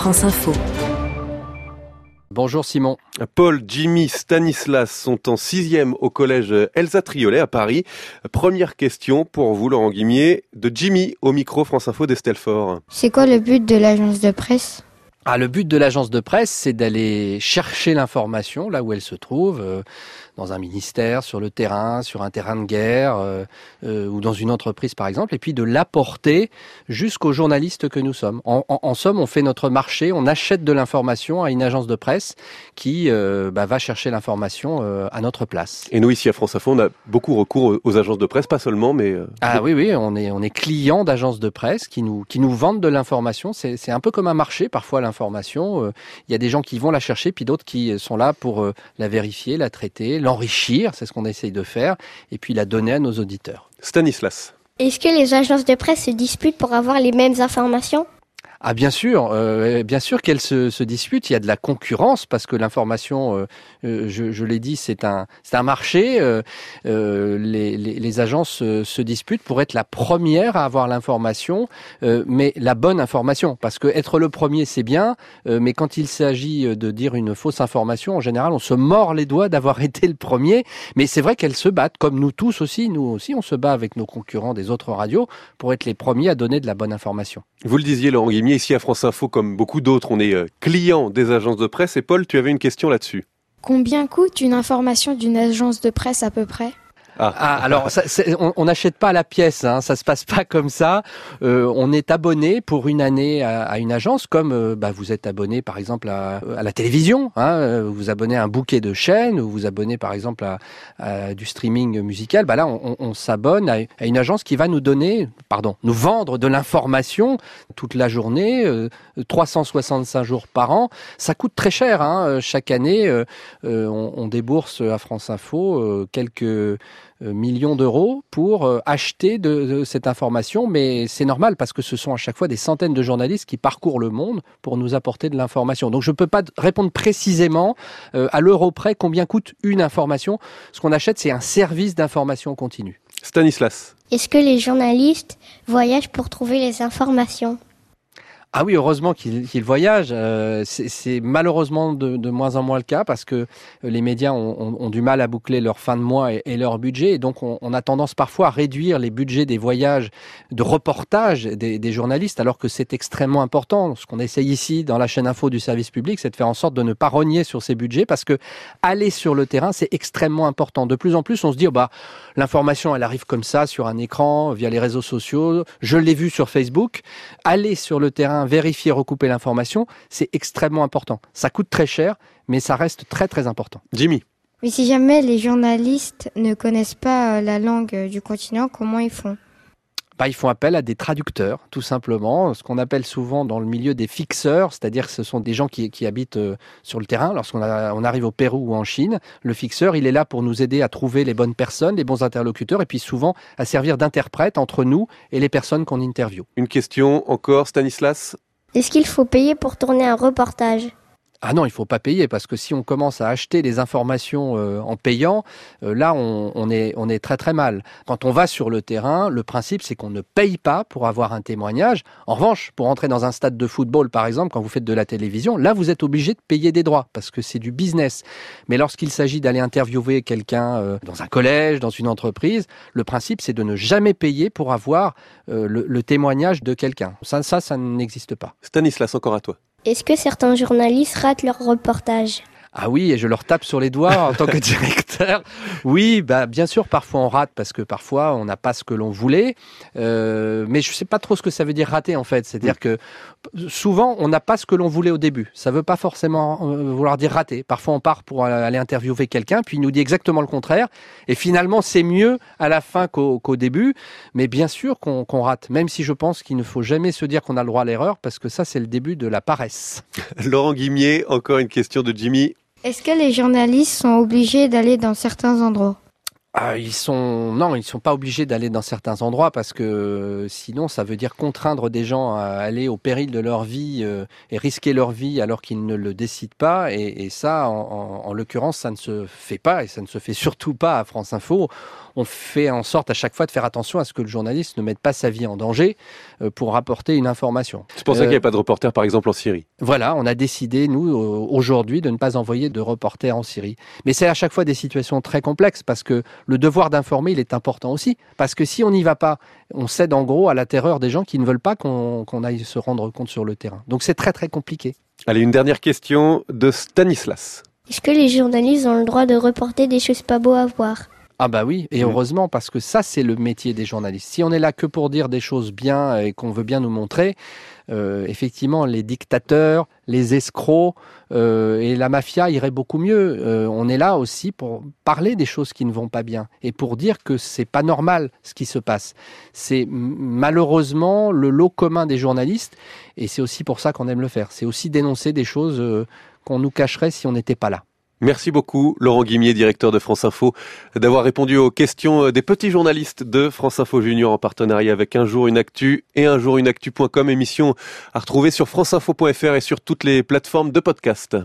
France Info. Bonjour Simon. Paul, Jimmy, Stanislas sont en 6e au collège Elsa Triolet à Paris. Première question pour vous, Laurent Guimier, de Jimmy au micro France Info d'Estelle Faure. C'est quoi le but de l'agence de presse ? Le but de l'agence de presse, c'est d'aller chercher l'information là où elle se trouve, dans un ministère, sur le terrain, sur un terrain de guerre, ou dans une entreprise par exemple, et puis de l'apporter jusqu'aux journalistes que nous sommes. En somme, on fait notre marché, on achète de l'information à une agence de presse qui va chercher l'information à notre place. Et nous, ici à France Info, on a beaucoup recours aux agences de presse, pas seulement, mais... Oui, on est client d'agences de presse qui nous vendent de l'information. C'est un peu comme un marché, parfois l'information. Il y a des gens qui vont la chercher, puis d'autres qui sont là pour la vérifier, la traiter, l'enrichir, c'est ce qu'on essaye de faire, et puis la donner à nos auditeurs. Stanislas. Est-ce que les agences de presse se disputent pour avoir les mêmes informations ? Bien sûr qu'elles se disputent. Il y a de la concurrence parce que l'information, je l'ai dit, c'est un marché. Les agences se disputent pour être la première à avoir l'information, mais la bonne information. Parce que être le premier, c'est bien, mais quand il s'agit de dire une fausse information, en général, on se mord les doigts d'avoir été le premier. Mais c'est vrai qu'elles se battent, comme nous tous aussi. Nous aussi, on se bat avec nos concurrents des autres radios pour être les premiers à donner de la bonne information. Vous le disiez, Laurent Guimier, ici à France Info, comme beaucoup d'autres, on est client des agences de presse. Et Paul, tu avais une question là-dessus. Combien coûte une information d'une agence de presse à peu près ? Alors, on n'achète pas à la pièce, hein, ça se passe pas comme ça. On est abonné pour une année à une agence, comme vous êtes abonné par exemple à la télévision. Vous vous abonnez à un bouquet de chaînes, ou vous abonnez par exemple à du streaming musical. Là, on s'abonne à une agence qui va nous vendre de l'information toute la journée, 365 jours par an. Ça coûte très cher. Chaque année, on débourse à France Info quelques millions d'euros pour acheter de cette information, mais c'est normal parce que ce sont à chaque fois des centaines de journalistes qui parcourent le monde pour nous apporter de l'information. Donc je ne peux pas répondre précisément à l'euro près combien coûte une information. Ce qu'on achète, c'est un service d'information continue. Stanislas. Est-ce que les journalistes voyagent pour trouver les informations ? Oui, heureusement qu'ils voyagent. C'est malheureusement de moins en moins le cas parce que les médias ont du mal à boucler leur fin de mois et leur budget. Et donc, on a tendance parfois à réduire les budgets des voyages de reportage des journalistes alors que c'est extrêmement important. Ce qu'on essaye ici dans la chaîne info du service public, c'est de faire en sorte de ne pas rogner sur ces budgets parce que aller sur le terrain, c'est extrêmement important. De plus en plus, on se dit, l'information, elle arrive comme ça sur un écran, via les réseaux sociaux. Je l'ai vu sur Facebook. Aller sur le terrain, vérifier, recouper l'information, c'est extrêmement important. Ça coûte très cher, mais ça reste très très important. Jimmy. Mais si jamais les journalistes ne connaissent pas la langue du continent, comment ils font ? Ils font appel à des traducteurs, tout simplement, ce qu'on appelle souvent dans le milieu des fixeurs, c'est-à-dire que ce sont des gens qui habitent sur le terrain. Lorsqu'on arrive au Pérou ou en Chine, le fixeur, il est là pour nous aider à trouver les bonnes personnes, les bons interlocuteurs, et puis souvent à servir d'interprète entre nous et les personnes qu'on interviewe. Une question encore, Stanislas. Est-ce qu'il faut payer pour tourner un reportage ? Non, il faut pas payer parce que si on commence à acheter des informations en payant, là on est très très mal. Quand on va sur le terrain, le principe c'est qu'on ne paye pas pour avoir un témoignage. En revanche, pour entrer dans un stade de football par exemple, quand vous faites de la télévision, là vous êtes obligé de payer des droits parce que c'est du business. Mais lorsqu'il s'agit d'aller interviewer quelqu'un dans un collège, dans une entreprise, le principe c'est de ne jamais payer pour avoir le témoignage de quelqu'un. Ça n'existe pas. Stanislas, encore à toi. Est-ce que certains journalistes ratent leur reportage ? Oui, et je leur tape sur les doigts en tant que directeur. Oui, bien sûr, parfois on rate parce que parfois on n'a pas ce que l'on voulait. Mais je sais pas trop ce que ça veut dire rater en fait. C'est-à-dire que souvent on n'a pas ce que l'on voulait au début. Ça veut pas forcément vouloir dire rater. Parfois on part pour aller interviewer quelqu'un, puis il nous dit exactement le contraire. Et finalement c'est mieux à la fin qu'au début. Mais bien sûr qu'on rate, même si je pense qu'il ne faut jamais se dire qu'on a le droit à l'erreur parce que ça c'est le début de la paresse. Laurent Guimier, encore une question de Jimmy. Est-ce que les journalistes sont obligés d'aller dans certains endroits ? Ils sont pas obligés d'aller dans certains endroits parce que sinon ça veut dire contraindre des gens à aller au péril de leur vie et risquer leur vie alors qu'ils ne le décident pas et ça en l'occurrence ça ne se fait pas et ça ne se fait surtout pas à France Info. on fait en sorte à chaque fois de faire attention à ce que le journaliste ne mette pas sa vie en danger pour rapporter une information. C'est pour ça qu'il n'y a pas de reporter, par exemple, en Syrie. Voilà, on a décidé, nous, aujourd'hui, de ne pas envoyer de reporters en Syrie. Mais c'est à chaque fois des situations très complexes parce que le devoir d'informer, il est important aussi. Parce que si on n'y va pas, on cède en gros à la terreur des gens qui ne veulent pas qu'on aille se rendre compte sur le terrain. Donc c'est très très compliqué. Allez, une dernière question de Stanislas. Est-ce que les journalistes ont le droit de reporter des choses pas beaux à voir? Ah bah oui, et heureusement, parce que ça, c'est le métier des journalistes. Si on est là que pour dire des choses bien et qu'on veut bien nous montrer, effectivement, les dictateurs, les escrocs et la mafia iraient beaucoup mieux. On est là aussi pour parler des choses qui ne vont pas bien et pour dire que c'est pas normal ce qui se passe. C'est malheureusement le lot commun des journalistes et c'est aussi pour ça qu'on aime le faire. C'est aussi dénoncer des choses qu'on nous cacherait si on n'était pas là. Merci beaucoup, Laurent Guimier, directeur de France Info, d'avoir répondu aux questions des petits journalistes de France Info Junior en partenariat avec Un Jour Une Actu et unjourunactu.com, émission à retrouver sur franceinfo.fr et sur toutes les plateformes de podcast.